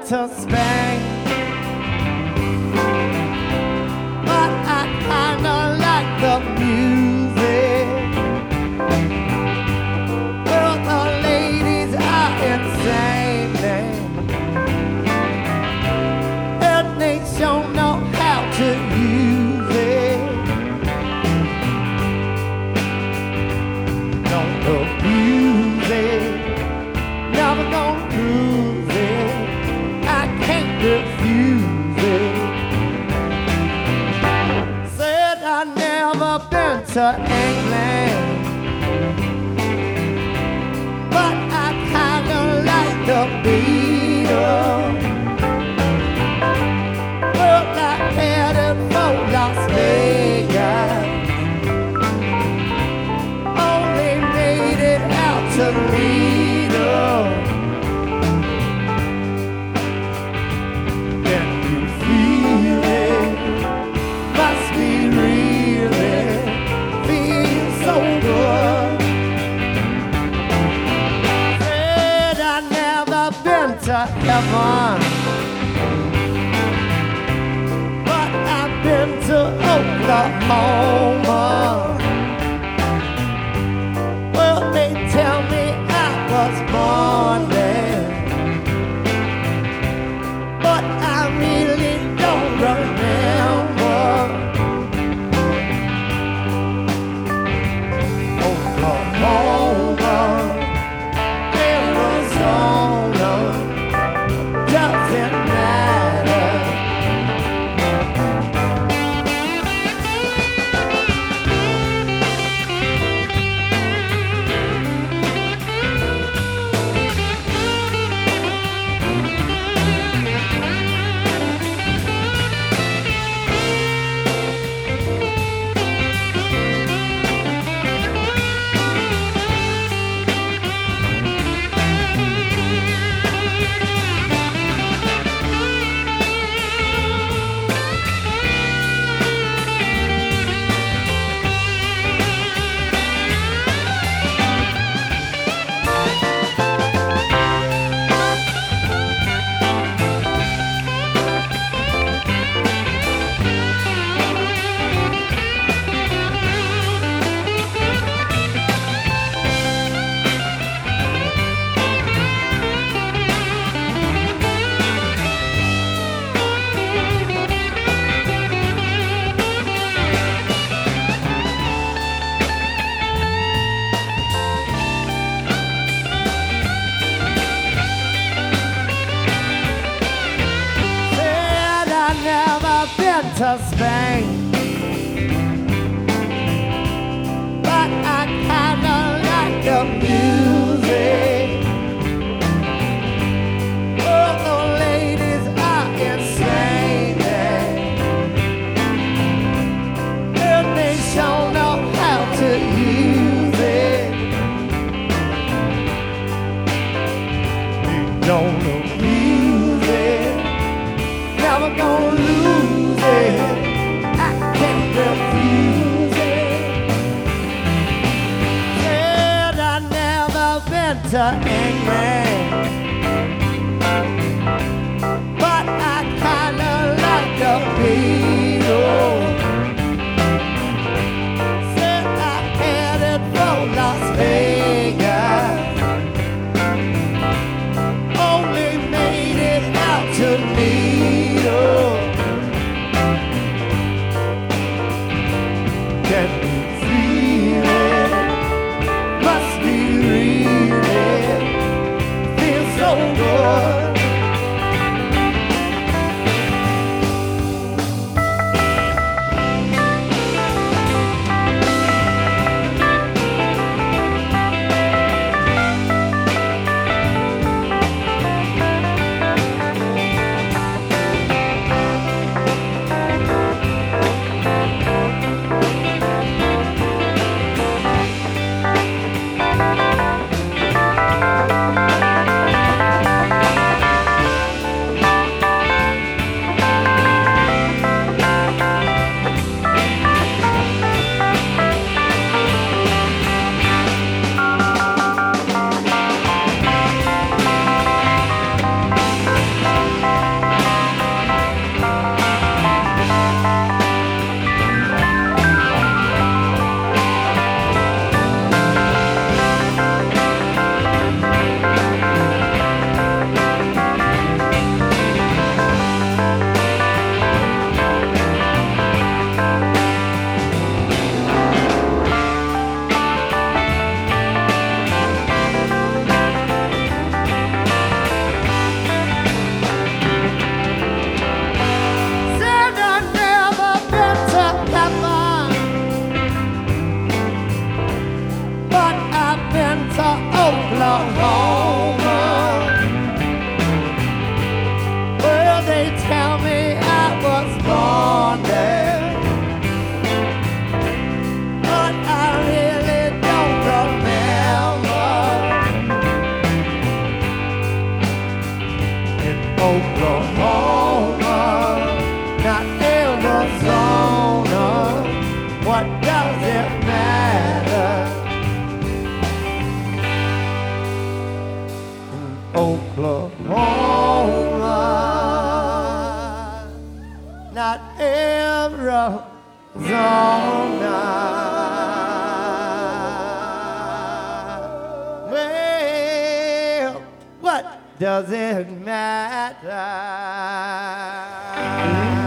to Spain, but I kinda like the music. Well, the ladies are insane, and they don't know how to use it. Don't abuse it, never gonna lose it. I can't refuse it. Said I've never been to England, but I kinda like the Beatles. Well, I headed for Las Vegas, only made it out to Reno. Can you feel it? Must be really feel so good. Said I've never been to heaven, but I've been to Oklahoma. Well, they tell me I was born there, but I really don't remember. Oklahoma, Arizona, doesn't matter. Said I've never been to Spain, but I kinda like the music. Oh, the ladies are insane, and they don't know how to use it. They don't abuse it, never gonna lose it. I can't refuse it. Said I've never been to England, but I kinda like the Beatles. Said I headed for Las Vegas, only made it out to Reno. Can you feel it? Must be really does it matter? Oklahoma, not Arizona. Well, what does it matter?